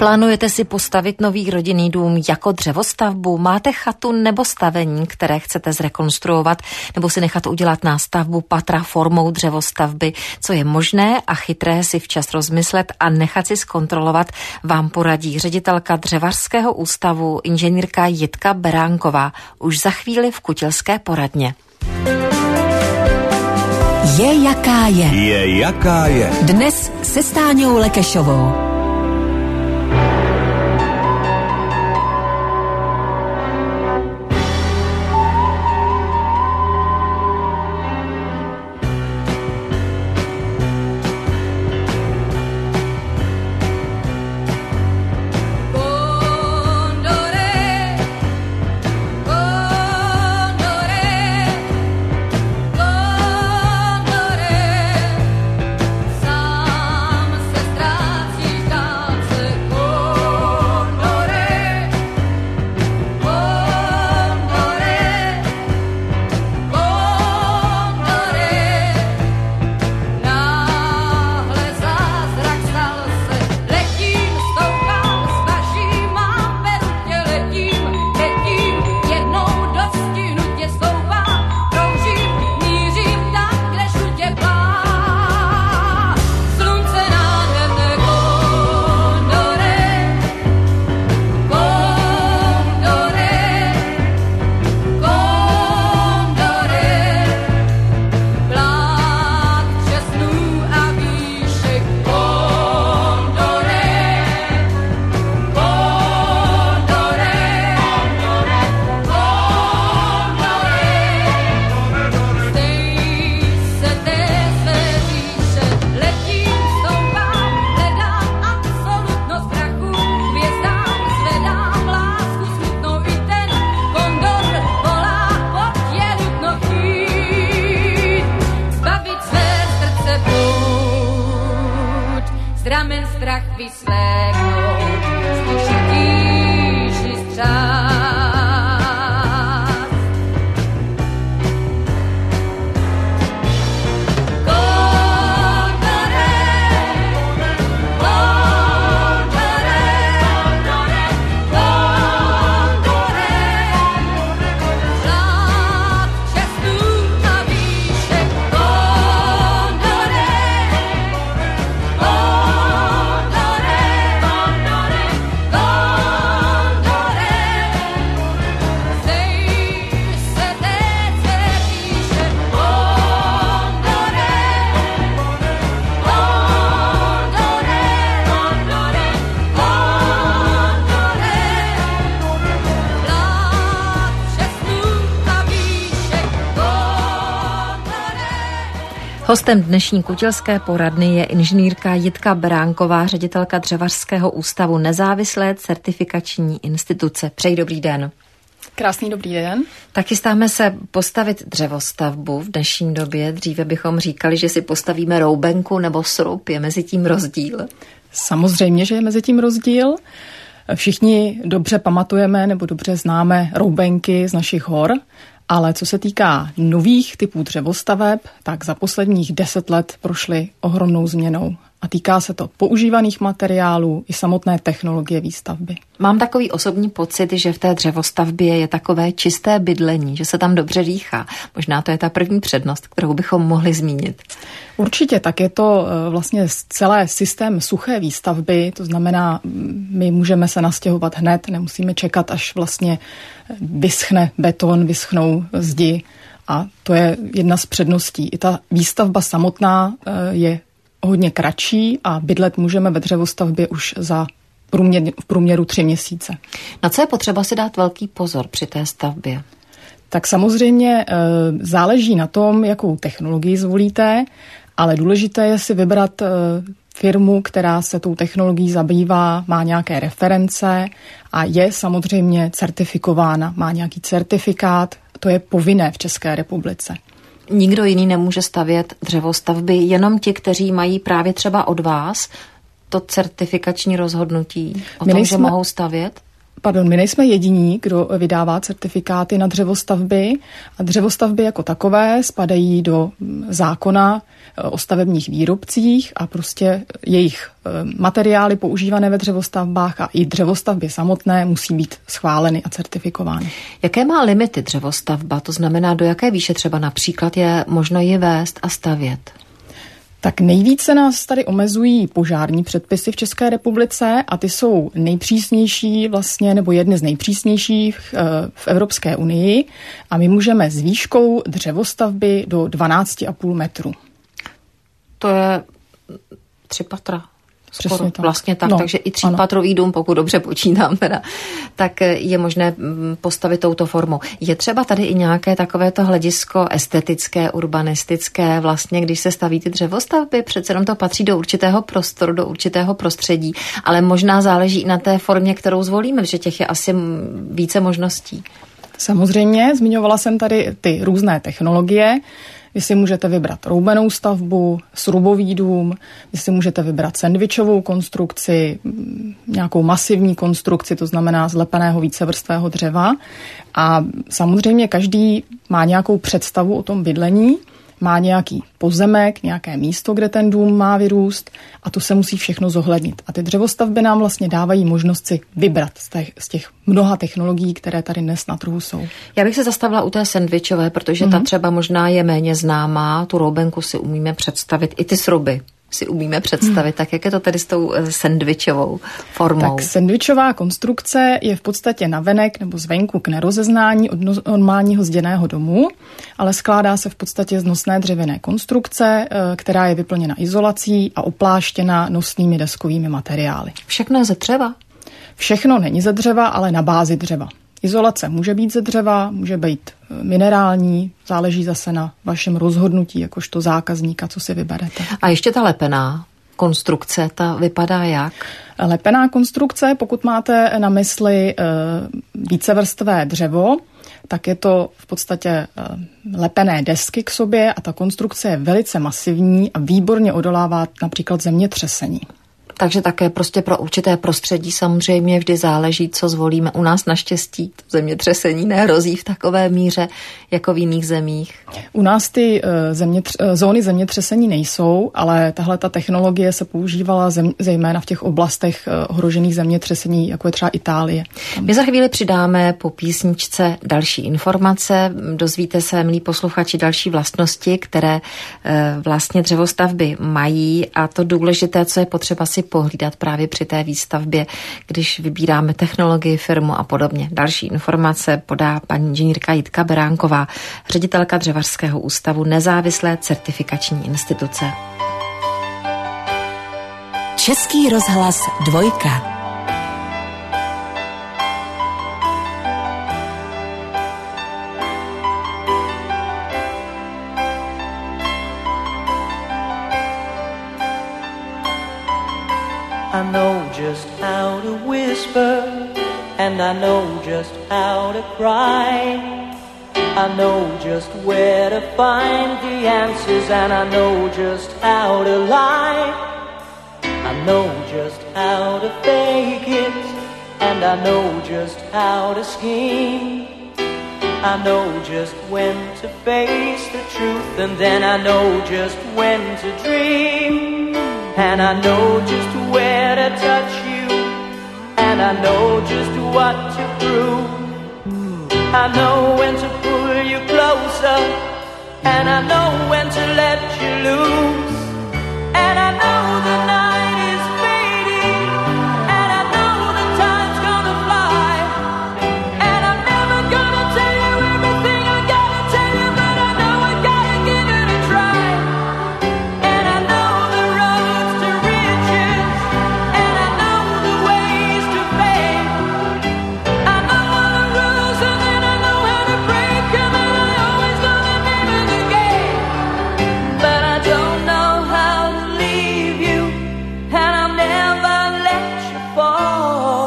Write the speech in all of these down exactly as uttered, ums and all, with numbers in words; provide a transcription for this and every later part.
Plánujete si postavit nový rodinný dům jako dřevostavbu? Máte chatu nebo stavení, které chcete zrekonstruovat, nebo si nechat udělat nástavbu patra formou dřevostavby? Co je možné a chytré si včas rozmyslet a nechat si zkontrolovat, vám poradí ředitelka Dřevařského ústavu inženýrka Jitka Beránková už za chvíli v Kutilské poradně. Je jaká je. Je jaká je. Dnes se Stáňou Lekešovou. Hostem dnešní Kutilské poradny je inženýrka Jitka Beránková, ředitelka Dřevařského ústavu nezávislé certifikační instituce. Přeji dobrý den. Krásný dobrý den. Tak chystáme se postavit dřevostavbu v dnešní době. Dříve bychom říkali, že si postavíme roubenku nebo srub. Je mezi tím rozdíl? Samozřejmě, že je mezi tím rozdíl. Všichni dobře pamatujeme nebo dobře známe roubenky z našich hor, ale co se týká nových typů dřevostaveb, tak za posledních deset let prošly ohromnou změnou. A týká se to používaných materiálů i samotné technologie výstavby. Mám takový osobní pocit, že v té dřevostavbě je takové čisté bydlení, že se tam dobře dýchá. Možná to je ta první přednost, kterou bychom mohli zmínit. Určitě, tak je to vlastně celé systém suché výstavby, to znamená, my můžeme se nastěhovat hned, nemusíme čekat, až vlastně vyschne beton, vyschnou zdi a to je jedna z předností. I ta výstavba samotná je hodně kratší a bydlet můžeme ve dřevostavbě už za průměr, v průměru tři měsíce. Na co je potřeba si dát velký pozor při té stavbě? Tak samozřejmě e, záleží na tom, jakou technologii zvolíte, ale důležité je si vybrat e, firmu, která se tou technologií zabývá, má nějaké reference a je samozřejmě certifikována, má nějaký certifikát, to je povinné v České republice. Nikdo jiný nemůže stavět dřevostavby, jenom ti, kteří mají právě třeba od vás to certifikační rozhodnutí o tom, nejsme, že mohou stavět? pardon, my nejsme jediní, kdo vydává certifikáty na dřevostavby a dřevostavby jako takové spadají do zákona o stavebních výrobcích a prostě jejich materiály používané ve dřevostavbách a i dřevostavby samotné musí být schváleny a certifikovány. Jaké má limity dřevostavba? To znamená, do jaké výše třeba například je možno ji vést a stavět? Tak nejvíce nás tady omezují požární předpisy v České republice a ty jsou nejpřísnější vlastně, nebo jedny z nejpřísnějších v Evropské unii a my můžeme s výškou dřevostavby do dvanáct a půl metru. To je tři patra. Skoro, tak. Vlastně tak, no, takže i třípatrový dům, pokud dobře počítám teda, tak je možné postavit touto formou. Je třeba tady i nějaké takovéto hledisko estetické, urbanistické, vlastně když se staví ty dřevostavby, přece jenom to patří do určitého prostoru, do určitého prostředí, ale možná záleží i na té formě, kterou zvolíme, protože těch je asi více možností. Samozřejmě, zmiňovala jsem tady ty různé technologie. Vy si můžete vybrat roubenou stavbu, srubový dům, vy si můžete vybrat sendvičovou konstrukci, nějakou masivní konstrukci, to znamená zlepeného vícevrstvého dřeva. A samozřejmě každý má nějakou představu o tom bydlení, má nějaký pozemek, nějaké místo, kde ten dům má vyrůst a to se musí všechno zohlednit. A ty dřevostavby nám vlastně dávají možnost si vybrat z těch, z těch mnoha technologií, které tady dnes na trhu jsou. Já bych se zastavila u té sendvičové, protože mm-hmm. ta třeba možná je méně známá, tu roubenku si umíme představit, i ty sruby si umíme představit. Hmm. Tak jak je to tedy s tou sendvičovou formou? Tak sendvičová konstrukce je v podstatě navenek nebo zvenku k nerozeznání od normálního zděného domu, ale skládá se v podstatě z nosné dřevěné konstrukce, která je vyplněna izolací a opláštěna nosnými deskovými materiály. Všechno je ze dřeva? Všechno není ze dřeva, ale na bázi dřeva. Izolace může být ze dřeva, může být minerální, záleží zase na vašem rozhodnutí, jakožto zákazníka, co si vyberete. A ještě ta lepená konstrukce, ta vypadá jak? Lepená konstrukce, pokud máte na mysli e, vícevrstvé dřevo, tak je to v podstatě e, lepené desky k sobě a ta konstrukce je velice masivní a výborně odolává například zemětřesení. Takže také prostě pro určité prostředí samozřejmě vždy záleží, co zvolíme. U nás naštěstí zemětřesení nehrozí v takové míře jako v jiných zemích. U nás ty zemětř- zóny zemětřesení nejsou, ale tahle ta technologie se používala zem- zejména v těch oblastech ohrožených zemětřesení, jako je třeba Itálie. My za chvíli přidáme po písničce další informace. Dozvíte se, milí posluchači, další vlastnosti, které e, vlastně dřevostavby mají a to důležité, co je potřeba si pohlídat právě při té výstavbě, když vybíráme technologii, firmu a podobně. Další informace podá paní inženýrka Jitka Beránková, ředitelka Dřevařského ústavu nezávislé certifikační instituce. Český rozhlas dvojka. I know just how to whisper, and I know just how to cry. I know just where to find the answers, and I know just how to lie. I know just how to fake it, and I know just how to scheme. I know just when to face the truth, and then I know just when to dream. And I know just where to touch you, and I know just what to prove. I know when to pull you closer, and I know when to let you loose. And I know the night is fading, and I know the time's gonna fly. And I'm never gonna tell you everything I gotta tell you, but I know I gotta give it a try. And I know the roads to riches, and I know the ways to fame. I know all the rules, and then I know how to break them, and I always know the name of the game. But I don't know how to leave you, and I'll never let you fall.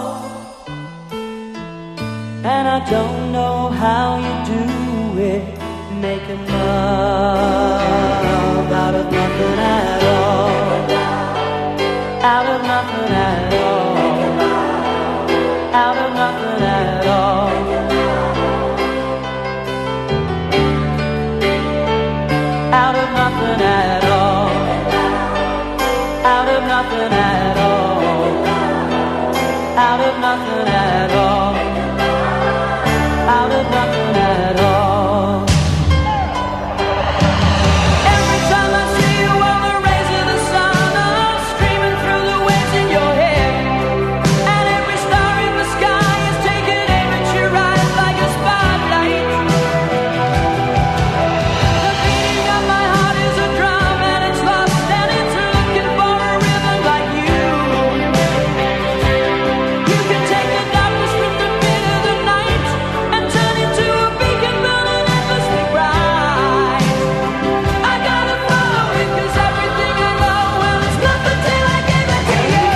And I don't know how you do it, making love out of nothing at all. Out of nothing at all. Out of nothing. nothing at all. Out of nothing at all. Out of nothing at all. Out of nothing at all. Out of nothing at all. Every time I see you on the rays of the sun, I'm streaming through the waves in your head. And every star in the sky is taking aim at your eyes like a spotlight. The beating of my heart is a drum and it's lost and it's looking for a rhythm like you. You can take the darkness with the pit of the night and turn it to a beacon burning endlessly bright. I gotta follow it 'cause everything I know, well, it's nothing till I give it to you.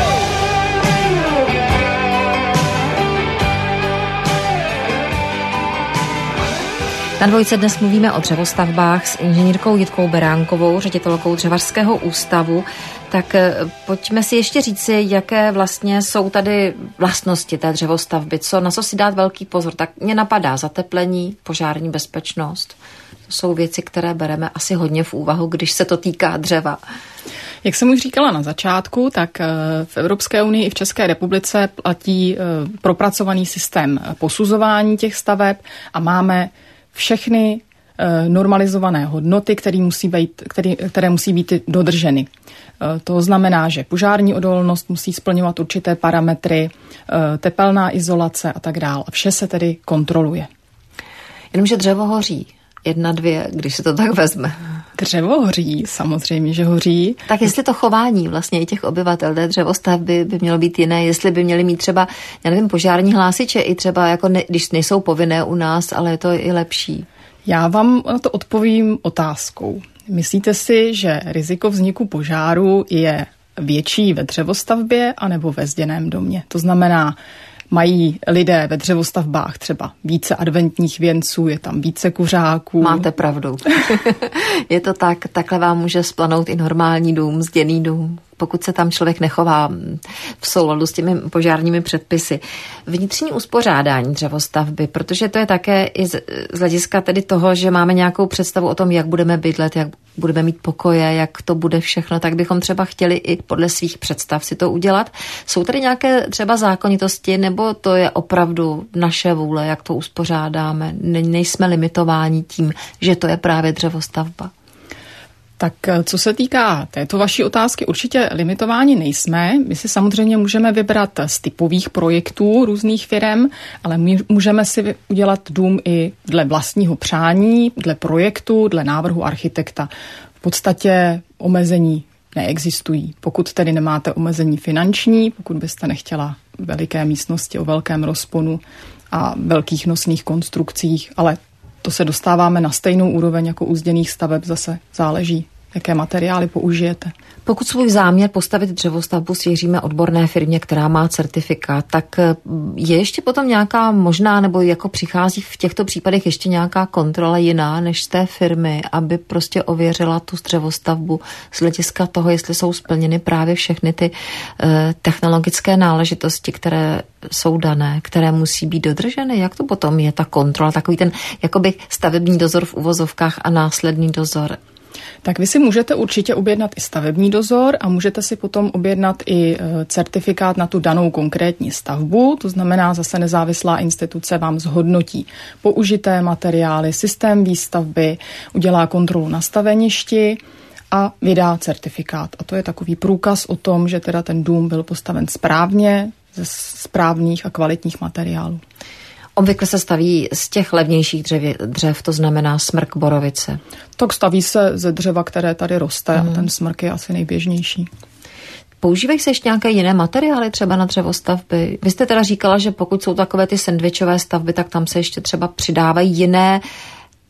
Na dvojce dnes mluvíme o dřevostavbách s inženýrkou Jitkou Beránkovou, ředitelkou Dřevařského ústavu. Tak pojďme si ještě říci, jaké vlastně jsou tady vlastnosti té dřevostavby, co, na co si dát velký pozor. Tak mě napadá zateplení, požární bezpečnost. To jsou věci, které bereme asi hodně v úvahu, když se to týká dřeva. Jak jsem už říkala na začátku, tak v Evropské unii i v České republice platí propracovaný systém posuzování těch staveb a máme všechny normalizované hodnoty, které musí být, které, které musí být dodrženy. To znamená, že požární odolnost musí splňovat určité parametry, tepelná izolace a tak dále. Vše se tedy kontroluje. Jenomže dřevo hoří. Jedna, dvě, když se to tak vezme. Dřevo hoří, samozřejmě, že hoří. Tak jestli to chování vlastně i těch obyvatel té dřevostavby by mělo být jiné, jestli by měli mít třeba, já nevím, požární hlásiče i třeba, jako ne, když nejsou povinné u nás, ale je to i lepší. Já vám na to odpovím otázkou. Myslíte si, že riziko vzniku požáru je větší ve dřevostavbě anebo ve zděném domě? To znamená, mají lidé ve dřevostavbách třeba více adventních věnců, je tam více kuřáků. Máte pravdu. Je to tak, takhle vám může splanout i normální dům, zděný dům, pokud se tam člověk nechová v souladu s těmi požárními předpisy. Vnitřní uspořádání dřevostavby, protože to je také i z, z hlediska tedy toho, že máme nějakou představu o tom, jak budeme bydlet, jak budeme mít pokoje, jak to bude všechno, tak bychom třeba chtěli i podle svých představ si to udělat. Jsou tady nějaké třeba zákonitosti, nebo to je opravdu naše vůle, jak to uspořádáme? Ne, nejsme limitováni tím, že to je právě dřevostavba. Tak co se týká této vaší otázky, určitě limitováni nejsme. My si samozřejmě můžeme vybrat z typových projektů různých firem, ale my můžeme si udělat dům i dle vlastního přání, dle projektu, dle návrhu architekta. V podstatě omezení neexistují. Pokud tedy nemáte omezení finanční, pokud byste nechtěla veliké místnosti o velkém rozponu a velkých nosných konstrukcích, ale to se dostáváme na stejnou úroveň jako u zděných staveb, zase záleží, jaké materiály použijete. Pokud svůj záměr postavit dřevostavbu svěříme odborné firmě, která má certifikát, tak je ještě potom nějaká možná, nebo jako přichází v těchto případech ještě nějaká kontrola jiná než z té firmy, aby prostě ověřila tu dřevostavbu z hlediska toho, jestli jsou splněny právě všechny ty eh, technologické náležitosti, které jsou dané, které musí být dodrženy. Jak to potom je ta kontrola, takový ten jakoby stavební dozor v uvozovkách a následný dozor? Tak vy si můžete určitě objednat i stavební dozor a můžete si potom objednat i certifikát na tu danou konkrétní stavbu, to znamená zase nezávislá instituce vám zhodnotí použité materiály, systém výstavby, udělá kontrolu na staveništi a vydá certifikát. A to je takový průkaz o tom, že teda ten dům byl postaven správně, ze správných a kvalitních materiálů. Obvykle se staví z těch levnějších dřev, dřev, to znamená smrk, borovice. Tak staví se ze dřeva, které tady roste hmm. a ten smrk je asi nejběžnější. Používají se ještě nějaké jiné materiály třeba na dřevostavby? Vy jste teda říkala, že pokud jsou takové ty sendvičové stavby, tak tam se ještě třeba přidávají jiné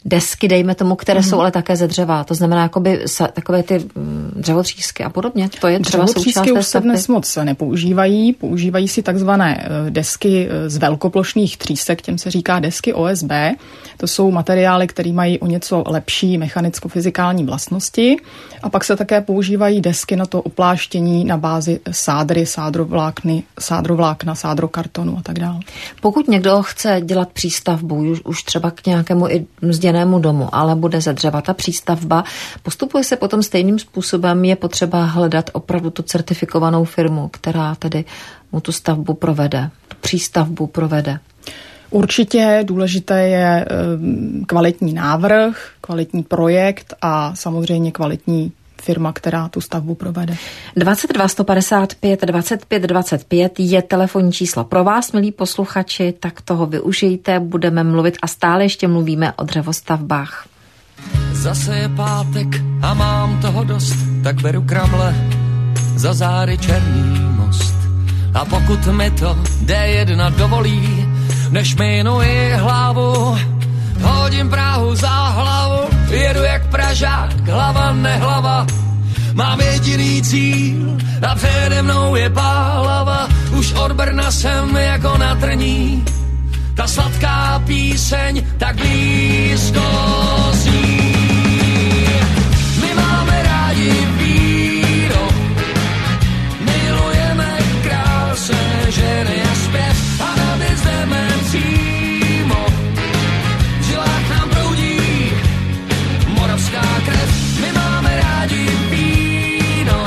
desky, dejme tomu, které mm-hmm. jsou ale také ze dřeva. To znamená jakoby sa, takové ty dřevotřísky a podobně. To je třeba součást té už se dnes moc nepoužívají. Používají si takzvané desky z velkoplošných třísek, těm se říká desky O S B. To jsou materiály, které mají o něco lepší mechanicko-fyzikální vlastnosti. A pak se také používají desky na to opláštění na bázi sádry, sádrovlákny, sádrovlákna, sádrokartonu a tak dále. Pokud někdo chce dělat přístavbu, už, už třeba k nějakému i mzděnému domu, ale bude ze dřeva ta přístavba, postupuje se potom stejným způsobem, je potřeba hledat opravdu tu certifikovanou firmu, která tedy mu tu stavbu provede, tu přístavbu provede. Určitě důležité je kvalitní návrh, kvalitní projekt a samozřejmě kvalitní firma, která tu stavbu provede. dvacet dva sto padesát pět dvacet pět dvacet pět je telefonní číslo pro vás, milí posluchači, tak toho využijte, budeme mluvit a stále ještě mluvíme o dřevostavbách. Zase je pátek a mám toho dost, tak beru kramle za zády Černý most. A pokud mi to D jedna dovolí, než minuji hlavu, hodím Prahu za hlavu, jedu jak Pražák, hlava nehlava. Mám jediný cíl a přede mnou je Pálava. Už od Brna jsem jako na trní, ta sladká píseň tak blízko zní. My máme rádi víno, milujeme krásné ženy a zpěv a navíc jdeme přímo. V žilách nám proudí moravská krev. My máme rádi víno,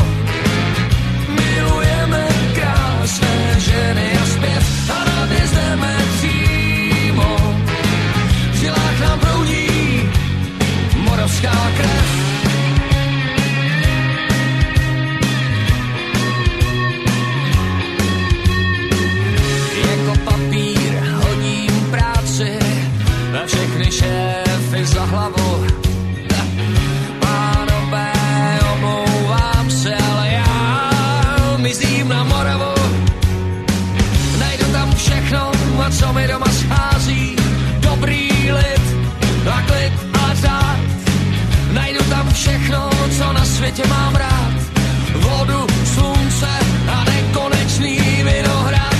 milujeme krásné ženy a zpěv a navíc jdeme přímo. V žilách nám proudí moravská krev. Jako papír hodím práci na všechny šéfy za hlavu. Pánové, omlouvám se, ale já mizím na Moravu. Najdu tam všechno, a co mi doma schází. Dobrý lid a klid a řád. Najdu tam všechno, co na světě mám rád. Vodu, slunce a nekonečný vinohrad.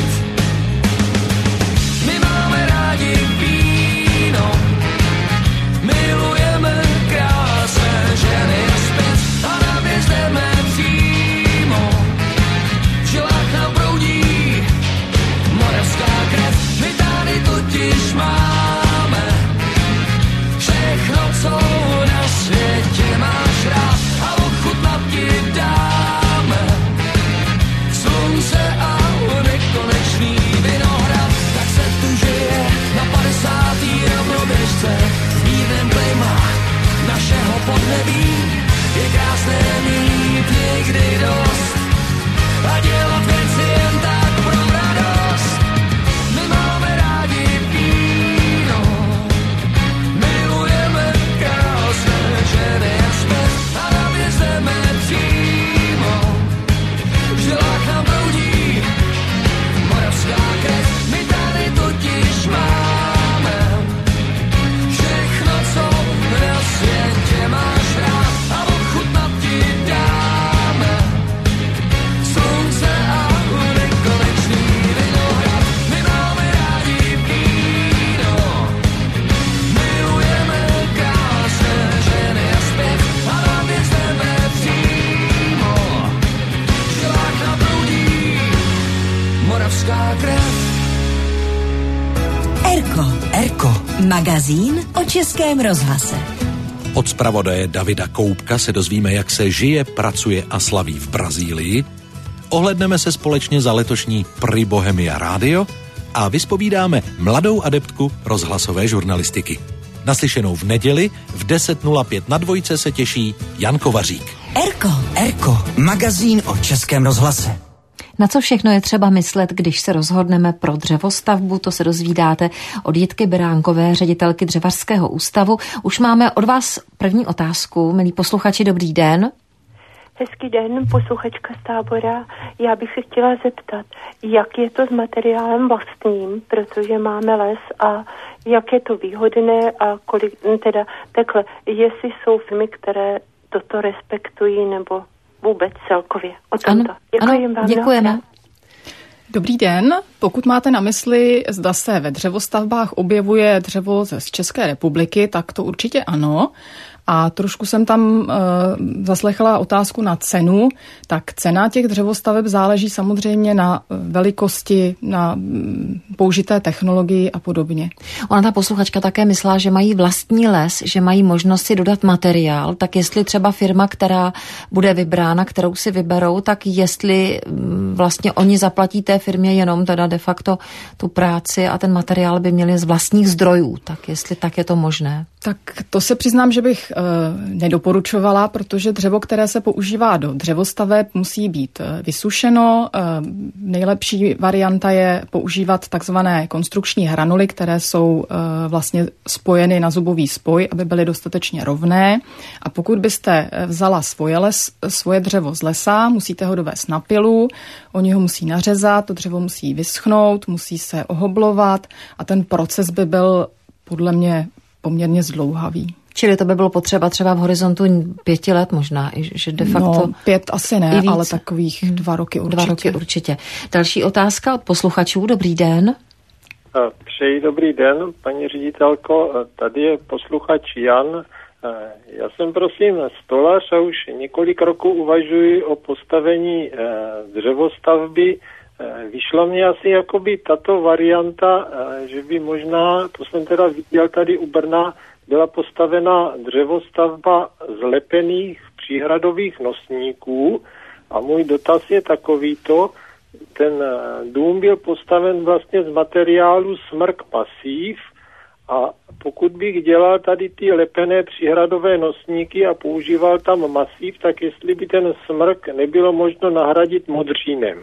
My máme rádi víno, milujeme krásné ženy a zpěv a navíc jdeme přímo. V žilách nám proudí moravská krev. My tady totiž máme všechno, co na světě máš rád a ochutnat ti dáme. Slunce a nekonečný vinohrad. Tak se tu žije na padesátý rovnoběžce s mírným klima našeho podnebí. Je krásné mít někdy dost a dělat věci jen tak pro radost. My máme rádi víno, milujeme krásné ženy a zpěv a navíc jdeme přímo. V žilách nám proudí moravská krev. My tady totiž máme všechno, co na světě máš rád a ochutnat ti dáme. Slunce a nekonečný vinohrad. My máme rádi víno, milujeme krásné ženy a zpěv a navíc jdeme přímo. V žilách nám proudí moravská krev. Erko. Erko. Magazín o Českém rozhlase. Od zpravodaje Davida Koupka se dozvíme, jak se žije, pracuje a slaví v Brazílii. Ohledneme se společně za letošní Prix Bohemia Radio a vyspovídáme mladou adeptku rozhlasové žurnalistiky. Naslyšenou v neděli v deset nula pět na Dvojce se těší Jan Kovařík. Erko. Erko. Magazín o Českém rozhlase. Na co všechno je třeba myslet, když se rozhodneme pro dřevostavbu, to se dozvídáte od Jitky Beránkové, ředitelky Dřevařského ústavu. Už máme od vás první otázku. Milí posluchači, dobrý den. Hezký den, posluchačka z Tábora. Já bych se chtěla zeptat, jak je to s materiálem vlastním, protože máme les a jak je to výhodné a kolik, teda takhle, jestli jsou firmy, které toto respektují, nebo vůbec celkově o tomto. Ano, Děkuji ano, vám. děkujeme. No. Dobrý den. Pokud máte na mysli, zda se ve dřevostavbách objevuje dřevo z České republiky, tak to určitě ano. A trošku jsem tam e, zaslechla otázku na cenu. Tak cena těch dřevostaveb záleží samozřejmě na velikosti, na m, použité technologii a podobně. Ona ta posluchačka také myslela, že mají vlastní les, že mají možnost si dodat materiál, tak jestli třeba firma, která bude vybrána, kterou si vyberou, tak jestli m, vlastně oni zaplatí té firmě jenom teda de facto tu práci a ten materiál by měli z vlastních zdrojů, tak jestli tak je to možné. Tak to se přiznám, že bych e, nedoporučovala, protože dřevo, které se používá do dřevostaveb, musí být vysušeno. E, nejlepší varianta je používat takzvané konstrukční hranuly, které jsou e, vlastně spojeny na zubový spoj, aby byly dostatečně rovné. A pokud byste vzala svoje, les, svoje dřevo z lesa, musíte ho dovést na pilu, oni ho musí nařezat, to dřevo musí vyschnout, musí se ohoblovat a ten proces by byl podle mě poměrně zdlouhavý. Čili to by bylo potřeba třeba v horizontu pěti let možná, že de facto... No, pět asi ne, ale takových hmm. dva roky určitě. Dva roky určitě. Další otázka od posluchačů. Dobrý den. Přeji dobrý den, paní ředitelko. Tady je posluchač Jan. Já jsem prosím stolař a už několik roků uvažuji o postavení dřevostavby. Vyšla mě asi jakoby tato varianta, že by možná, to jsem teda viděl tady u Brna, byla postavena dřevostavba z lepených příhradových nosníků a můj dotaz je takovýto, ten dům byl postaven vlastně z materiálu smrk masív a pokud bych dělal tady ty lepené příhradové nosníky a používal tam masív, tak jestli by ten smrk nebylo možno nahradit modřínem.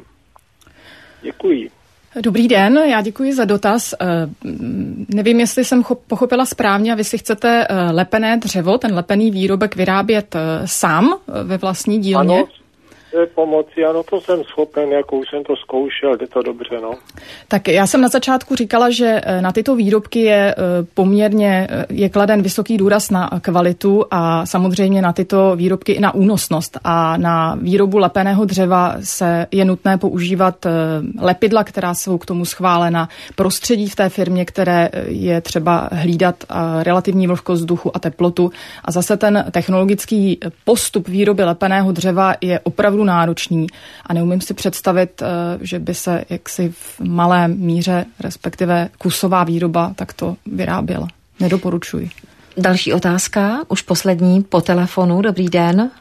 Děkuji. Dobrý den, já děkuji za dotaz. Nevím, jestli jsem pochopila správně a vy si chcete lepené dřevo, ten lepený výrobek vyrábět sám ve vlastní dílně? Ano, pomoci, ano, to jsem schopen, jako už jsem to zkoušel, jde to dobře, no. Tak já jsem na začátku říkala, že na tyto výrobky je poměrně, je kladen vysoký důraz na kvalitu a samozřejmě na tyto výrobky i na únosnost a na výrobu lepeného dřeva se je nutné používat lepidla, která jsou k tomu schválena, prostředí v té firmě, které je třeba hlídat relativní vlhkost vzduchu a teplotu a zase ten technologický postup výroby lepeného dřeva je opravdu náročný a neumím si představit, že by se jaksi v malé míře, respektive kusová výroba takto vyráběla. Nedoporučuji. Další otázka, už poslední po telefonu. Dobrý den.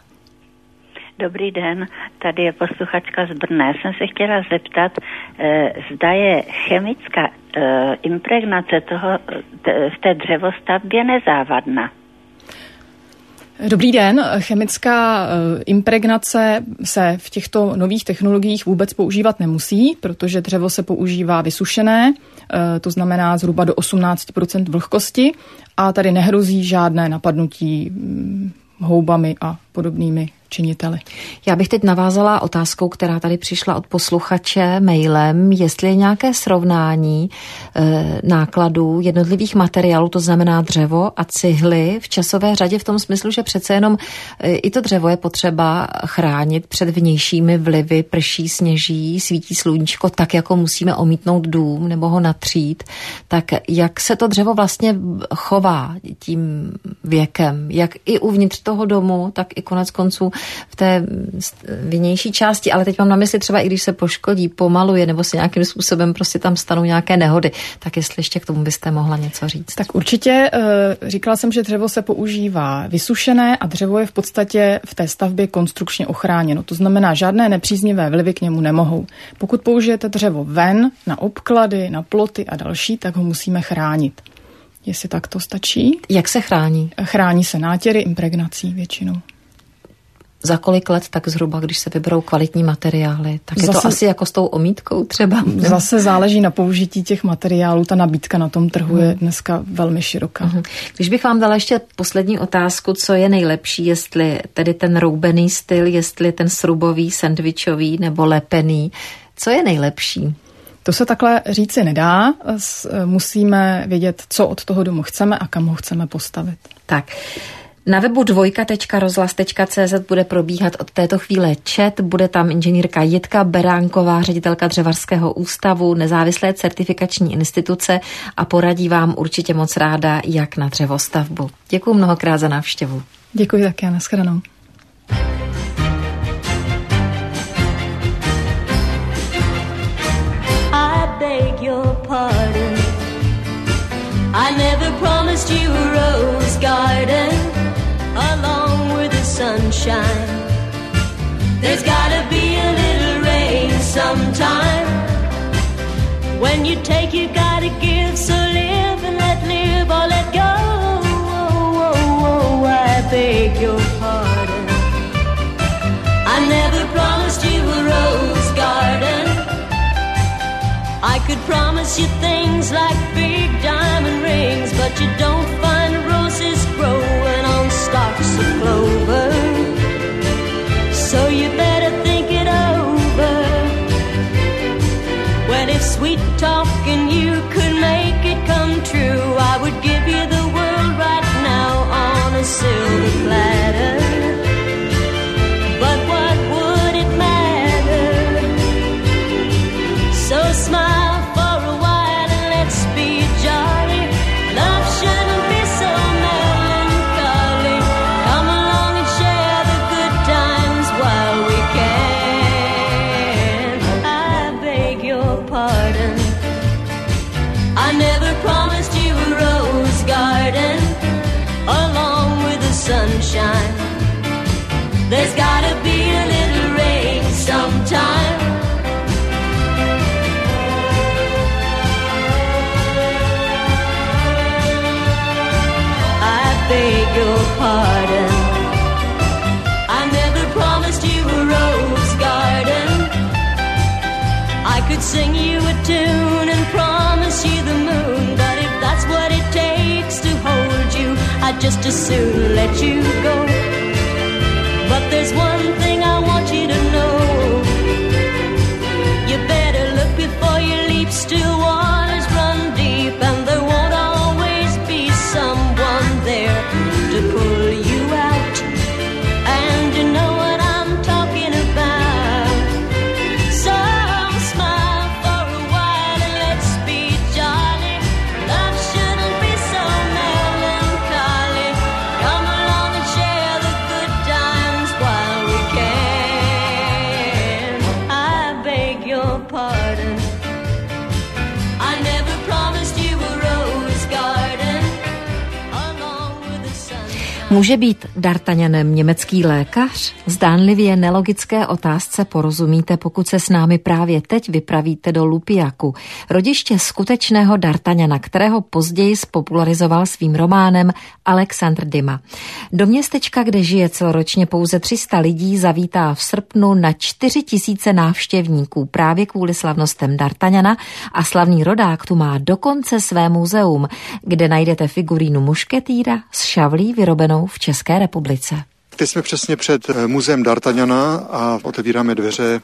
Dobrý den, tady je posluchačka z Brna. Já jsem se chtěla zeptat, eh, zda je chemická eh, impregnace toho, t- v té dřevostavbě nezávadná. Dobrý den. Chemická impregnace se v těchto nových technologiích vůbec používat nemusí, protože dřevo se používá vysušené, to znamená zhruba do osmnáct procent vlhkosti a tady nehrozí žádné napadnutí houbami a podobnými činiteli. Já bych teď navázala otázkou, která tady přišla od posluchače mailem, jestli je nějaké srovnání e, nákladů jednotlivých materiálů, to znamená dřevo a cihly v časové řadě v tom smyslu, že přece jenom e, i to dřevo je potřeba chránit před vnějšími vlivy, prší, sněží, svítí sluníčko, tak jako musíme omítnout dům nebo ho natřít. Tak jak se to dřevo vlastně chová tím věkem, jak i uvnitř toho domu, tak i konec konců v té vnější části, ale teď mám na mysli třeba i když se poškodí, pomaluje nebo si nějakým způsobem prostě tam stanou nějaké nehody, tak jestli ještě k tomu byste mohla něco říct. Tak určitě říkala jsem, že dřevo se používá vysušené a dřevo je v podstatě v té stavbě konstrukčně ochráněno. To znamená, žádné nepříznivé vlivy k němu nemohou. Pokud použijete dřevo ven, na obklady, na ploty a další, tak ho musíme chránit. Jestli tak to stačí. Jak se chrání? Chrání se nátěry impregnací většinou. Za kolik let tak zhruba, když se vyberou kvalitní materiály? Tak je zase, to asi jako s tou omítkou třeba? Zase záleží na použití těch materiálů. Ta nabídka na tom trhu hmm. je dneska velmi široká. Hmm. Když bych vám dala ještě poslední otázku, co je nejlepší, jestli tedy ten roubený styl, jestli ten srubový, sendvičový nebo lepený, co je nejlepší? To se takhle říci nedá. Musíme vědět, co od toho domu chceme a kam ho chceme postavit. Tak. Na webu dvojka tečka rozhlas tečka cé zet bude probíhat od této chvíle chat, bude tam inženýrka Jitka Beránková, ředitelka Dřevařského ústavu, nezávislé certifikační instituce a poradí vám určitě moc ráda, jak na dřevostavbu. Děkuji mnohokrát za návštěvu. Děkuji také a nashledanou. I beg your pardon. I never promised you a rose garden along with the sunshine. There's gotta be a little rain sometime. When you take, you gotta give. So live and let live or let go. Oh, oh, oh, I beg your pardon. I never promised you a rose garden. I could promise you things like big diamond rings, but you don't find roses growing on stalks of clover. So you better think it over. Well, if sweet talking you could make it come true, I would give you the world right now on a silver platter. But what would it matter? So smile for a while and let's be jolly. Love shouldn't be so melancholy. Come along and share the good times while we can. I beg your pardon. I never promised you a rose garden along with the sunshine. There's gotta be a little rain sometime. Beg your pardon. I never promised you a rose garden. I could sing you a tune and promise you the moon, but if that's what it takes to hold you, I'd just as soon let you go. But there's one thing I want you to know. You better look before you leap. Still waters run deep, and there won't always be someone there to pull you out. And you know what I'm talking about. So smile for a while and let's be jolly. Love shouldn't be so melancholy. Come along and share the good times while we can. I beg your pardon. I never promised you a rose garden. Může být D'Artagnanem německý lékař? Zdánlivě nelogické otázce porozumíte, pokud se s námi právě teď vypravíte do Lupiaku, rodiště skutečného D'Artagnana, kterého později spopularizoval svým románem Alexandre Dumas. Do městečka, kde žije celoročně pouze tři sta lidí, zavítá v srpnu na čtyři tisíce návštěvníků právě kvůli slavnostem D'Artagnana a slavný rodák tu má dokonce své muzeum, kde najdete figurínu mušketýra s šavlí vyrobenou v České republice. Teď jsme přesně před muzeem D'Artagnana a otevíráme dveře.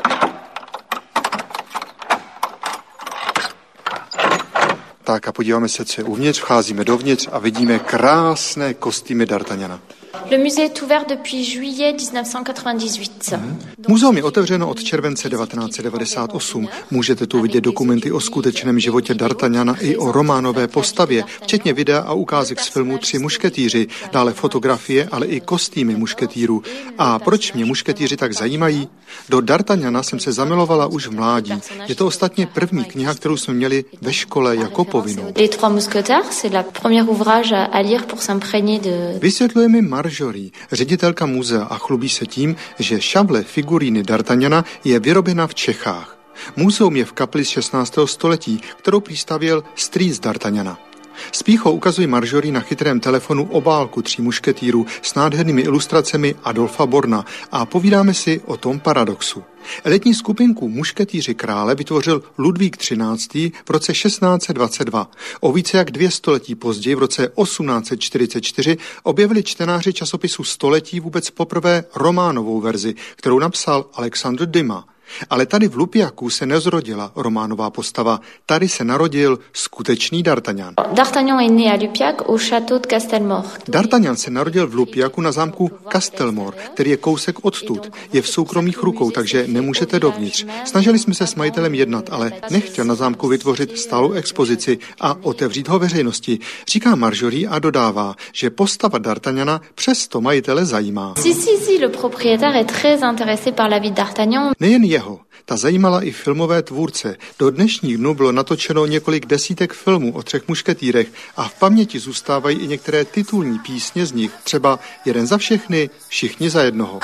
Tak a podíváme se, co je uvnitř, vcházíme dovnitř a vidíme krásné kostýmy D'Artagnana. Le musée est ouvert depuis juillet dix-neuf cent quatre-vingt-dix-huit. Hmm. Muzeum je otevřeno od července devatenáct set devadesát osm. Můžete tu vidět dokumenty o skutečném životě D'Artagnana i o románové postavě, včetně videa a ukázek z filmu Tři mušketýři, dále fotografie, ale i kostýmy mušketýrů. A proč mě mušketýři tak zajímají? Do D'Artagnana jsem se zamilovala už v mládí. Je to ostatně první kniha, kterou jsme měli ve škole jako povinnou. Les Trois Mousquetaires, c'est la première ouvrage à lire pour s'imprégner de... Vysvětluje mi Marjorie, ředitelka muzea, a chlubí se tím, že šavle figuríny D'Artagnana je vyrobena v Čechách. Muzeum je v kapli z šestnáctého století, kterou přistavěl strýc D'Artagnana. S pýchou ukazuje Marjorie na chytrém telefonu obálku Tří mušketýrů s nádhernými ilustracemi Adolfa Borna a povídáme si o tom paradoxu. Elitní skupinku Mušketýři krále vytvořil Ludvík třináctý v roce šestnáct set dvacet dva. O více jak dvě století později, v roce osmnáct set čtyřicet čtyři, objevili čtenáři časopisu Století vůbec poprvé románovou verzi, kterou napsal Alexandre Dumas. Ale tady v Lupiaku se nezrodila románová postava. Tady se narodil skutečný D'Artagnan. D'Artagnan est né à Lupiac au château de Castelmore. D'Artagnan se narodil v Lupiaku na zámku Castelmore, který je kousek odtud. Je v soukromých rukou, takže nemůžete dovnitř. Snažili jsme se s majitelem jednat, ale nechtěl na zámku vytvořit stálou expozici a otevřít ho veřejnosti. Říká Marjorie a dodává, že postava D'Artagnana přesto majitele zajímá. Si, si, si, le propriétaire est très intéressé par la vie d'Artagnan. Nejen jeho, ta zajímala i filmové tvůrce. Do dnešních dnů bylo natočeno několik desítek filmů o třech mušketýrech a v paměti zůstávají i některé titulní písně z nich, třeba Jeden za všechny, Všichni za jednoho.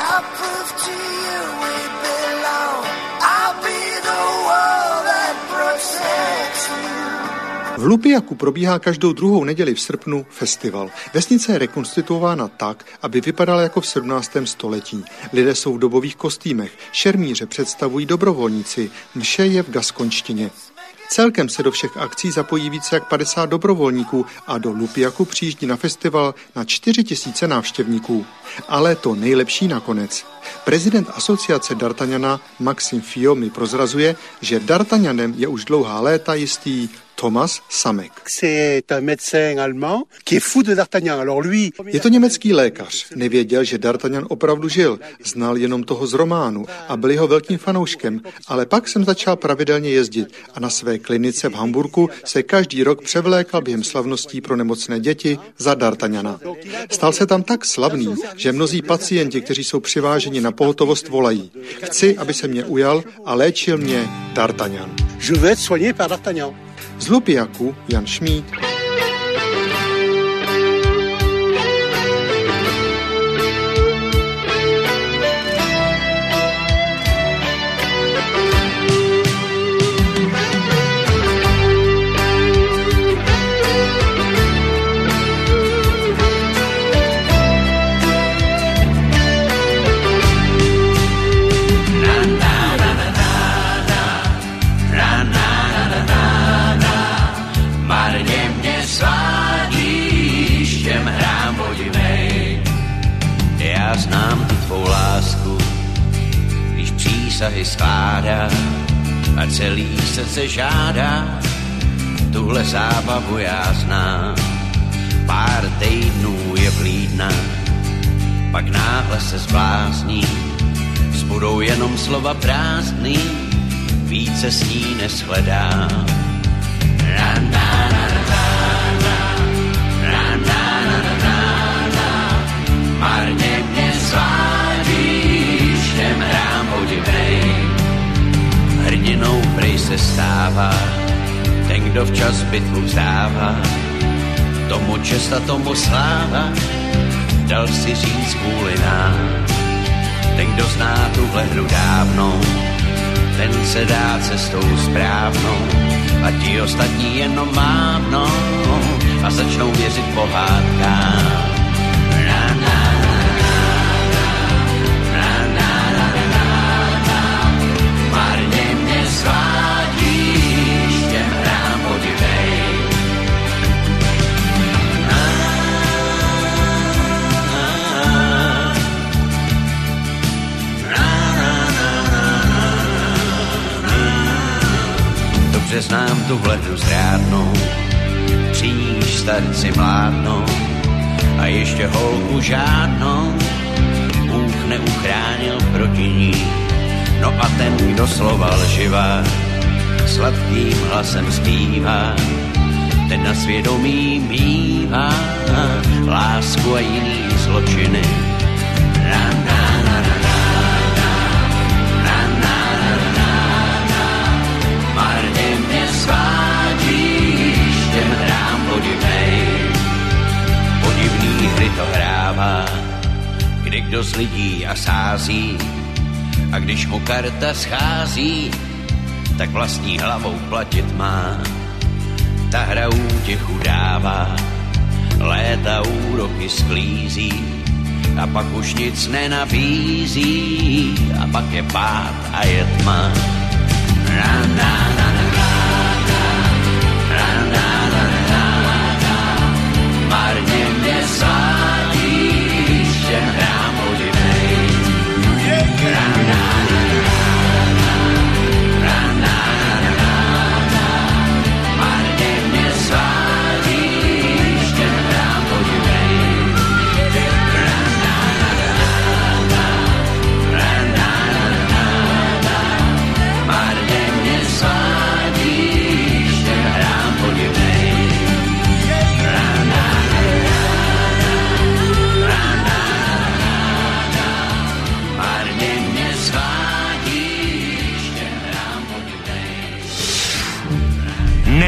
V Lupiaku probíhá každou druhou neděli v srpnu festival. Vesnice je rekonstituována tak, aby vypadala jako v sedmnáctém století. Lidé jsou v dobových kostýmech, šermíře představují dobrovolníci, mše je v gaskonštině. Celkem se do všech akcí zapojí více jak padesát dobrovolníků a do Lupiaku přijíždí na festival na čtyři tisíce návštěvníků. Ale to nejlepší nakonec. Prezident asociace D'Artagnana Maxime Fillot mi prozrazuje, že D'Artagnanem je už dlouhá léta jistý Thomas Samek. Je to německý lékař. Nevěděl, že D'Artagnan opravdu žil. Znal jenom toho z románu a byl jeho velkým fanouškem. Ale pak jsem začal pravidelně jezdit a na své klinice v Hamburku se každý rok převlékal během slavností pro nemocné děti za D'Artagnana. Stal se tam tak slavný, že mnozí pacienti, kteří jsou přiváženi na pohotovost, volají. Chci, aby se mě ujal a léčil mě D'Artagnan. Je veux être soigné par D'Artagnan. Z Lupiaku Jan Šmíd. Já znám tu tvou lásku, když přísahy skládá a celý srdce žádá. Tuhle zábavu já znám, pár týdnů je vlídna, pak náhle se zblázní, zbudou jenom slova prázdný, více s ní neshledám. Marně mě svádíš, těm hrám podivnej. Hrdinou prej se stává ten, kdo včas bitvu vzdává. Tomu čest a tomu sláva, dal si říct kvůli nám. Ten, kdo zná tuhle hru dávnou, ten se dá cestou správnou. A ti ostatní jenom mávnou a začnou věřit pohádkám. Svádíš, těm hrám podivnej. Dobře znám tuhle hru zrádnou, při níž starci mládnou a ještě holku žádnou Bůh neuchránil proti ní. No a ten, kdo slova lživá, sladkým hlasem zpívá, ten na svědomí mívá lásku a jiný zločiny. Na, na, na, na, na, na, na, na, na. Marně mě svádíš, těm hrám podivnej. Podivný hry to hrává, kde kdo z lidí a sází. A když mu karta schází, tak vlastní hlavou platit má. Ta hra útěchu dává, léta úroky sklízí a pak už nic nenabízí a pak je pád a je tma. Na, na, na, na, na, na, na, na, na, na. Marně mě svádíš, těm hrám podivnej. Na, na, na, na, na.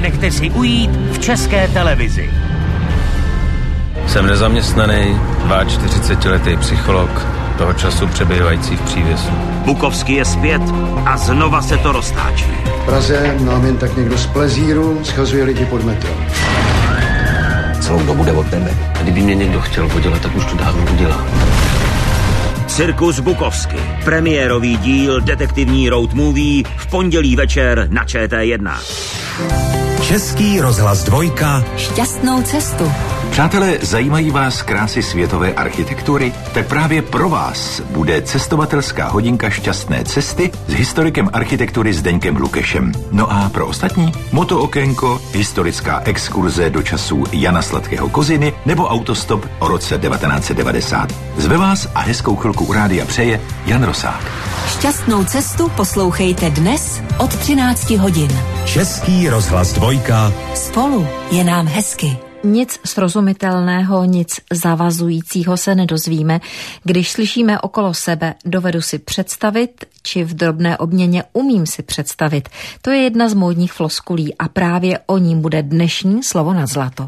nenechte si ujít v České televizi. Jsem nezaměstnaný, čtyřicetiletý psycholog, toho času přebývající v Přívěsu. Bukovský je zpět a znova se to roztáčí. V Praze nám jen tak někdo z plezíru schazuje lidi pod metro. Celou dobu jde o tebe. Kdyby mě někdo chtěl podělat, tak už to dávno udělá. Cirkus Bukovsky. Premiérový díl detektivní road movie v pondělí večer na Č T jedna. Český rozhlas dvojka. Šťastnou cestu. Přátelé, zajímají vás krásy světové architektury? Tak právě pro vás bude cestovatelská hodinka šťastné cesty s historikem architektury Zdeňkem Lukešem. No a pro ostatní? Motookénko, historická exkurze do časů Jana Sladkého Koziny nebo autostop o roce devatenáct set devadesát. Zve vás a hezkou chvilku u rádia přeje Jan Rosák. Šťastnou cestu poslouchejte dnes od třinácti hodin. Český rozhlas dvojka. Spolu je nám hezky. Nic srozumitelného, nic zavazujícího se nedozvíme, když slyšíme okolo sebe dovedu si představit, či v drobné obměně umím si představit. To je jedna z módních floskulí a právě o ní bude dnešní slovo na zlato.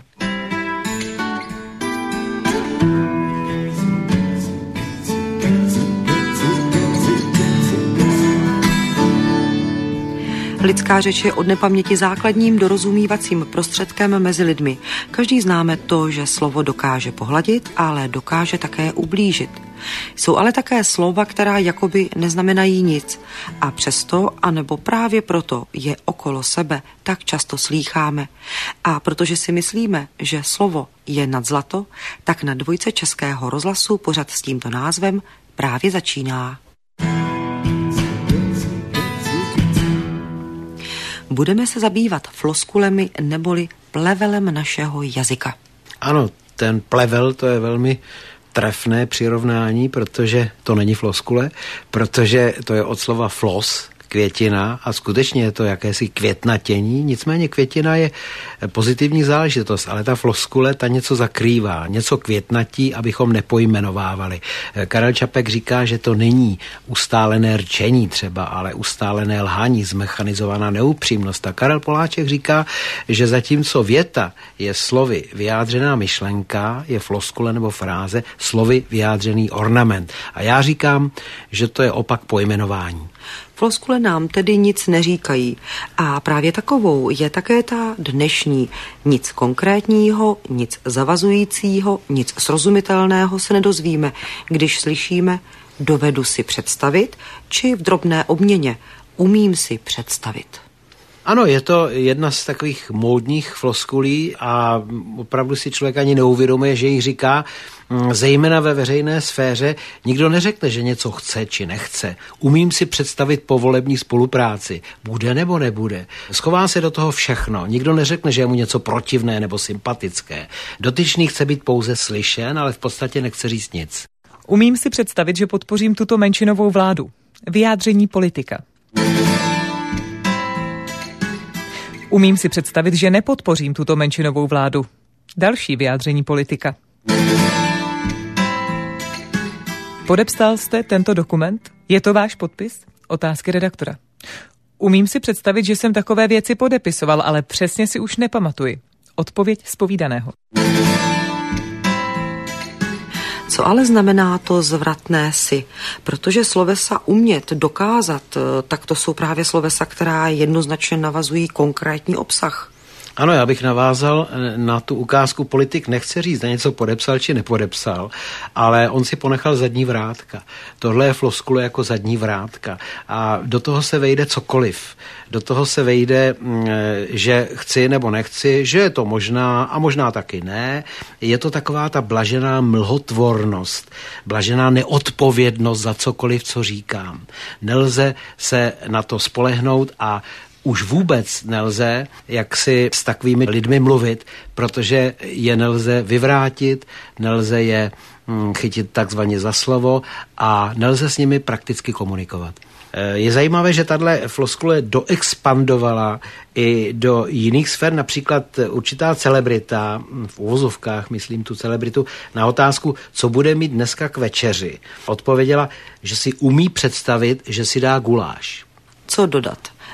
Lidská řeč je od nepaměti základním dorozumívacím prostředkem mezi lidmi. Každý známe to, že slovo dokáže pohladit, ale dokáže také ublížit. Jsou ale také slova, která jakoby neznamenají nic. A přesto, anebo právě proto je okolo sebe tak často slýcháme. A protože si myslíme, že slovo je nad zlato, tak na dvojce Českého rozhlasu pořad s tímto názvem právě začíná. Budeme se zabývat floskulemi neboli plevelem našeho jazyka. Ano, ten plevel, to je velmi trefné přirovnání, protože to není floskule, protože to je od slova flos, květina, a skutečně je to jakési květnatění, nicméně květina je pozitivní záležitost, ale ta floskule ta něco zakrývá, něco květnatí, abychom nepojmenovávali. Karel Čapek říká, že to není ustálené rčení třeba, ale ustálené lhaní, zmechanizovaná neupřímnost. A Karel Poláček říká, že zatímco věta je slovy vyjádřená myšlenka, je floskule nebo fráze slovy vyjádřený ornament. A já říkám, že to je opak pojmenování. Floskule nám tedy nic neříkají a právě takovou je také ta dnešní. Nic konkrétního, nic zavazujícího, nic srozumitelného se nedozvíme, když slyšíme dovedu si představit, či v drobné obměně umím si představit. Ano, je to jedna z takových módních floskulí a opravdu si člověk ani neuvědomuje, že jich říká, zejména ve veřejné sféře. Nikdo neřekne, že něco chce či nechce. Umím si představit povolební spolupráci. Bude nebo nebude. Schová se do toho všechno. Nikdo neřekne, že je mu něco protivné nebo sympatické. Dotyčný chce být pouze slyšen, ale v podstatě nechce říct nic. Umím si představit, že podpořím tuto menšinovou vládu. Vyjádření politika. Umím si představit, že nepodpořím tuto menšinovou vládu. Další vyjádření politika. Podepsal jste tento dokument? Je to váš podpis? Otázky redaktora. Umím si představit, že jsem takové věci podepisoval, ale přesně si už nepamatuji. Odpověď zpovídaného. Co ale znamená to zvratné si? Protože slovesa umět, dokázat, tak to jsou právě slovesa, která jednoznačně navazují konkrétní obsah. Ano, já bych navázal na tu ukázku. Politik nechce říct, na něco podepsal či nepodepsal, ale on si ponechal zadní vrátka. Tohle je floskule jako zadní vrátka. A do toho se vejde cokoliv. Do toho se vejde, že chci nebo nechci, že je to možná a možná taky ne. Je to taková ta blažená mlhotvornost, blažená neodpovědnost za cokoliv, co říkám. Nelze se na to spolehnout a už vůbec nelze jak si s takovými lidmi mluvit, protože je nelze vyvrátit, nelze je chytit takzvaně za slovo a nelze s nimi prakticky komunikovat. Je zajímavé, že tahle floskule doexpandovala i do jiných sfér, například určitá celebrita, v uvozovkách myslím tu celebritu, na otázku, co bude mít dneska k večeři, odpověděla, že si umí představit, že si dá guláš. Co dodat?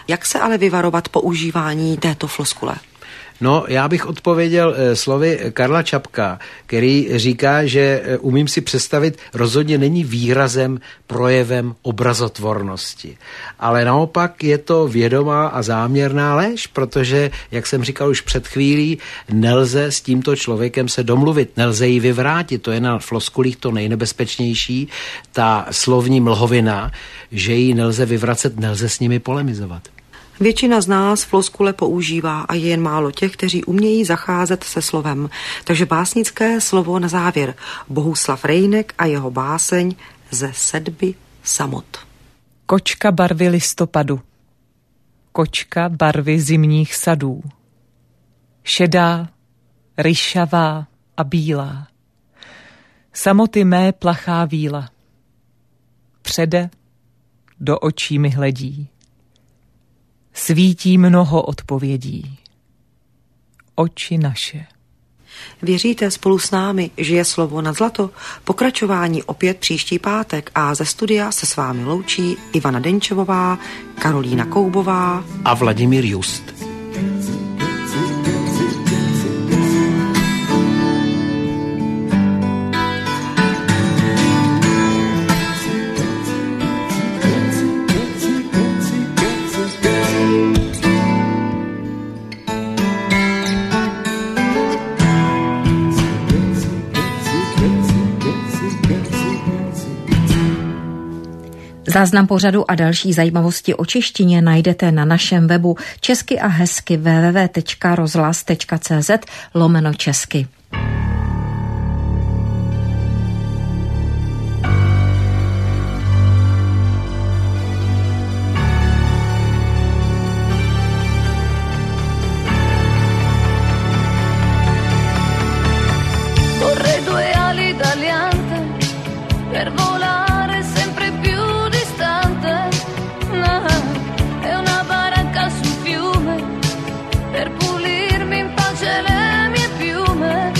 Jak se ale vyvarovat používání této floskule? No, já bych odpověděl e, slovy Karla Čapka, který říká, že e, umím si představit, rozhodně není výrazem, projevem obrazotvornosti. Ale naopak je to vědomá a záměrná lež, protože, jak jsem říkal už před chvílí, nelze s tímto člověkem se domluvit, nelze ji vyvrátit. To je na floskulích to nejnebezpečnější, ta slovní mlhovina, že ji nelze vyvracet, nelze s nimi polemizovat. Většina z nás floskule používá a je jen málo těch, kteří umějí zacházet se slovem. Takže básnické slovo na závěr. Bohuslav Rejnek a jeho báseň Ze sedby samot. Kočka barvy listopadu. Kočka barvy zimních sadů. Šedá, ryšavá a bílá. Samoty mé plachá víla. Přede do očí mi hledí. Svítí mnoho odpovědí. Oči naše. Věříte spolu s námi, že je slovo nad zlato? Pokračování opět příští pátek a ze studia se s vámi loučí Ivana Denčevová, Karolína Koubová a Vladimír Just. Záznam pořadu a další zajímavosti o češtině najdete na našem webu česky a hezky w w w tečka rozhlas tečka c z lomeno česky. Vorrei due ali d'aliante per volare sempre più distante. No, è una baracca sul fiume per pulirmi in pace le mie piume.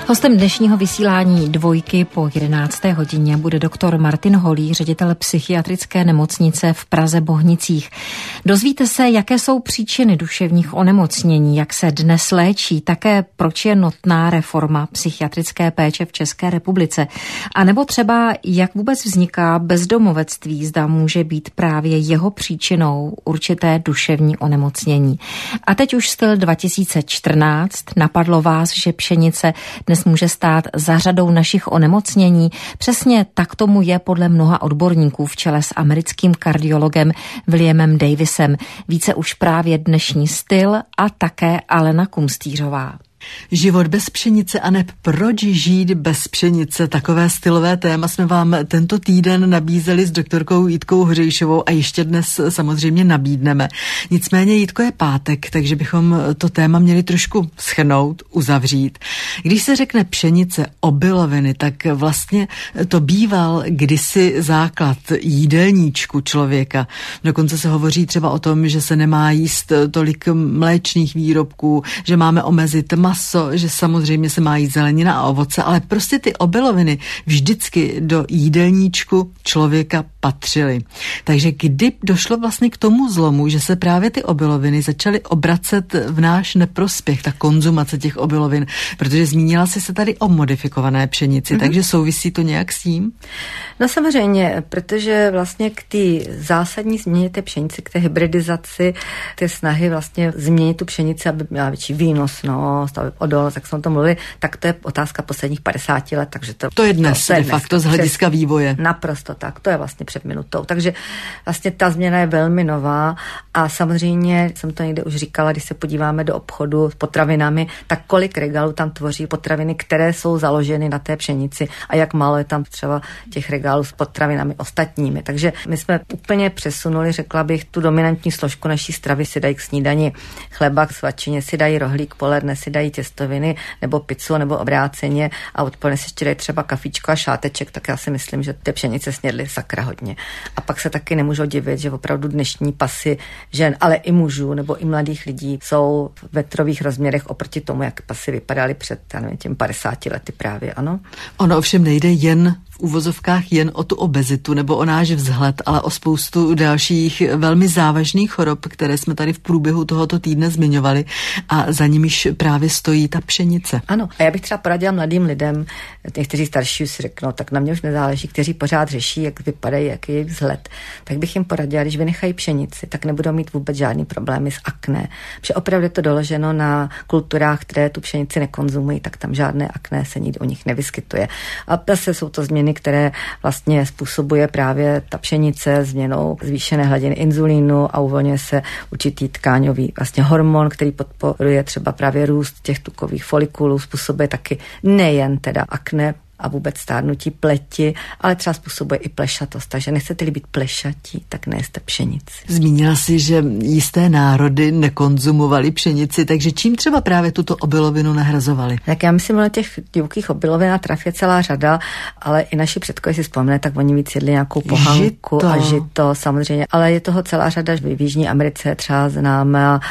Hostem dnešního vysílání Dvojky po jedenácté hodině bude doktor Martin Holý, ředitel psychiatrické nemocnice v Praze Bohnicích. Dozvíte se, jaké jsou příčiny duševních onemocnění, jak se dnes léčí, také proč je nutná reforma psychiatrické péče v České republice. A nebo třeba, jak vůbec vzniká bezdomovectví, zda může být právě jeho příčinou určité duševní onemocnění. A teď už styl dva tisíce čtrnáct. Napadlo vás, že pšenice dnes může stát za řadou našich onemocnění. Přesně tak tomu je podle mnoha odborníků v čele s americkým kardiologem Williamem Davisem. Více už právě dnešní styl a také Alena Kumstýřová. Život bez pšenice a neb proč žít bez pšenice? Takové stylové téma jsme vám tento týden nabízeli s doktorkou Jitkou Hořejšovou a ještě dnes samozřejmě nabídneme. Nicméně, Jitko, je pátek, takže bychom to téma měli trošku shrnout, uzavřít. Když se řekne pšenice, obiloviny, tak vlastně to býval kdysi základ jídelníčku člověka. Dokonce se hovoří třeba o tom, že se nemá jíst tolik mléčných výrobků, že máme omezit maso, že samozřejmě se má jíst zelenina a ovoce, ale prostě ty obiloviny vždycky do jídelníčku člověka patřily. Takže kdy došlo vlastně k tomu zlomu, že se právě ty obiloviny začaly obracet v náš neprospěch, ta konzumace těch obilovin, protože zmínila jsi se tady o modifikované pšenici, mm-hmm. takže souvisí to nějak s tím? No samozřejmě, protože vlastně k té zásadní změně té pšenice, k té hybridizaci, ty snahy vlastně změnit tu pšenici, aby měla větší výnosnost, aby odolnost, jak jsme to mluvili, tak to je otázka posledních padesáti let, takže to... To je dnes, to, to je de facto z hlediska vývoje. Naprosto tak, to je vlastně před minutou. Takže vlastně ta změna je velmi nová a samozřejmě, jsem to někde už říkala, když se podíváme do obchodu s potravinami, tak kolik regálů tam tvoří potraviny, které jsou založeny na té pšenici a jak málo je tam třeba těch regálů s potravinami ostatními. Takže my jsme úplně přesunuli, řekla bych, tu dominantní složku naší stravy, si dají k snídani chleba, k svačině, si dají rohlík, poledne si dají těstoviny nebo pizzu nebo obráceně a odpoledne si ještě dají třeba kafičko a šáteček, tak já si myslím, že ty pšenice snědly sakra hodně. A pak se taky nemůžou divit, že opravdu dnešní pasy žen, ale i mužů nebo i mladých lidí jsou v metrových rozměrech oproti tomu, jak pasy vypadaly před, já nevím, těm padesáti lety právě, ano. Ono ovšem nejde jen v uvozovkách jen o tu obezitu nebo o náš vzhled, ale o spoustu dalších velmi závažných chorob, které jsme tady v průběhu tohoto týdne zmiňovali a za nimiž právě stojí ta pšenice. Ano, a já bych třeba poradila mladým lidem, někteří starší si řeknou, tak na mě už nezáleží, kteří pořád řeší, jak vypadají, jaký je vzhled, tak bych jim poradila, když vynechají pšenici, tak nebudou mít vůbec žádný problémy s akné. Protože opravdu je to doloženo na kulturách, které tu pšenici nekonzumují, tak tam žádné akné se nikdy u nich nevyskytuje. A zase jsou to změny, které vlastně způsobuje právě ta pšenice změnou zvýšené hladiny inzulínu a uvolňuje se určitý tkáňový vlastně hormon, který podporuje třeba právě růst těch tukových folikulů, způsobuje taky nejen teda akné a vůbec stárnutí pleti, ale třeba způsobuje i plešatost. Takže nechcete-li být plešatí, tak nejste pšenici. Zmínila si, že jisté národy nekonzumovali pšenici, takže čím třeba právě tuto obilovinu nahrazovali? Tak já myslím, že těch divokých obilovin a traf je celá řada, ale i naši předkové si vzpomínají, tak oni víc jedli nějakou pohanku žito. a žito samozřejmě. Ale je toho celá řada, že v Jižní Americe třeba známe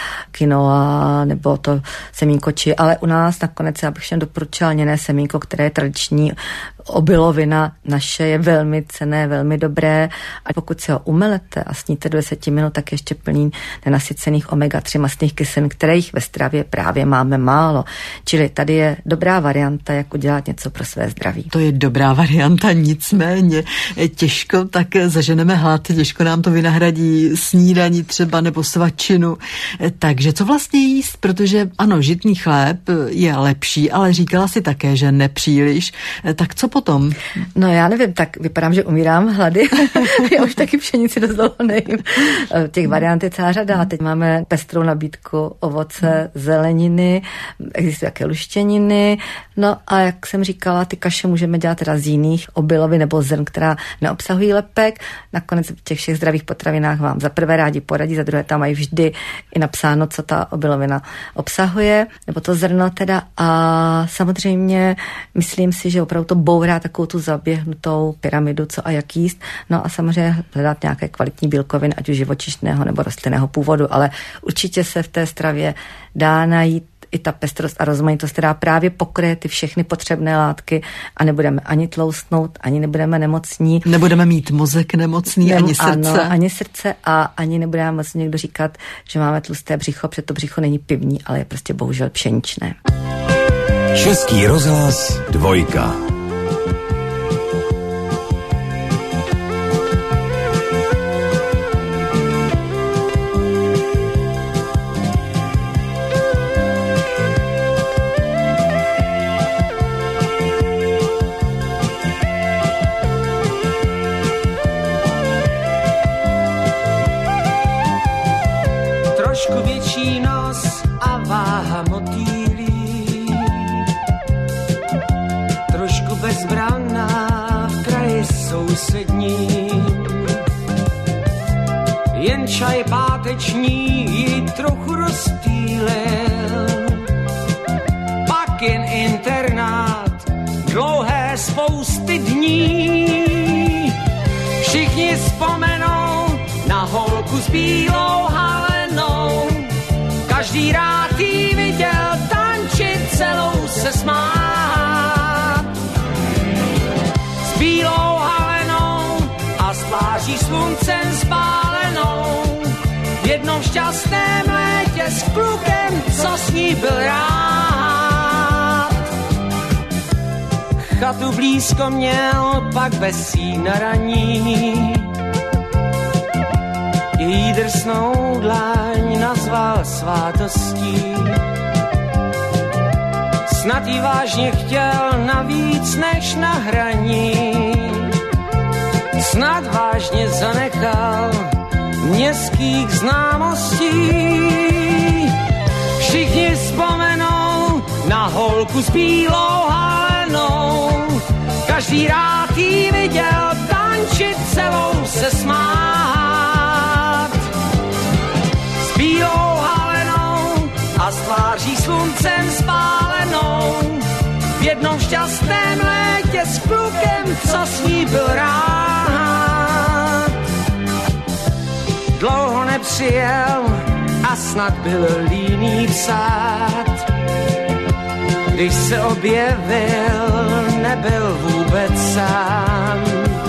quinoa nebo to semínko či, ale u nás nakonec já bych všem doporučila lněné semínko, které je tradiční obilovina naše, je velmi cenné, velmi dobré a pokud si ho umelete a sníte do deseti minut, tak ještě plný nenasycených omega tři mastných kyselin, kterých ve stravě právě máme málo. Čili tady je dobrá varianta, jak udělat něco pro své zdraví. To je dobrá varianta, nicméně těžko tak zaženeme hlad, těžko nám to vynahradí snídaní třeba nebo svačinu. Takže co vlastně jíst? Protože ano, žitný chléb je lepší, ale říkala si také, že nepříliš. Tak co potom? No já nevím, tak vypadám, že umírám hlady. Já už taky pšenici dost dlouho nejím. Těch variant je celá řada. Teď máme pestrou nabídku ovoce, zeleniny, existují také luštěniny. No a jak jsem říkala, ty kaše můžeme dělat teda z jiných obilovin nebo zrn, která neobsahují lepek. Nakonec v těch všech zdravých potravinách vám za prvé rádi poradí, za druhé tam mají vždy i napsáno, co ta obilovina obsahuje, nebo to zrno teda. A samozřejmě myslím si, že opravdu to bourá takovou tu zaběhnutou pyramidu, co a jak jíst. No a samozřejmě hledat nějaké kvalitní bílkoviny, ať už živočišného nebo rostlinného původu, ale určitě se v té stravě dá najít i ta pestrost a rozmanitost, která právě pokryje ty všechny potřebné látky a nebudeme ani tloustnout, ani nebudeme nemocní. Nebudeme mít mozek nemocný, Nem, ani srdce. Ano, ani srdce a ani nebudeme moc někdo říkat, že máme tlusté břicho, protože to břicho není pivní, ale je prostě bohužel pšeničné. Český rozhlas dvojka. Trošku větší nos a váha motýlí, trošku bezbranná v kraji sousední. Jen čaj páteční ji trochu rozptýlil, pak jen internát dlouhé spousty dní. Všichni vzpomenou na holku s bílou halenou, každý rád jí viděl tančit, celou se smát. S bílou halenou a s tváří sluncem spálenou, v jednom šťastném létě s klukem, co s ní byl rád. Chatu blízko měl, pak besí na raní, její drsnou dlaň nazval svátostí. Snad jí vážně chtěl navíc než na hraní, snad vážně zanechal městských známostí. Všichni vzpomenou na holku s bílou halenou, každý rád jí viděl tančit, celou se smát. S bílou halenou a s tváří sluncem spálenou, v jednom šťastném létě s klukem, co s ní byl rád. Dlouho nepřijel a snad byl líný psát, když se objevil, nebyl vůbec sám.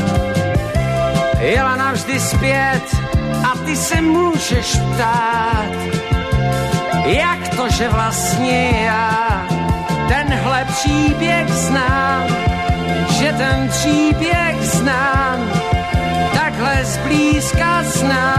Jela navždy zpět a ty se můžeš ptát, jak to, že vlastně já tenhle příběh znám, že ten příběh znám, takhle zblízka znám.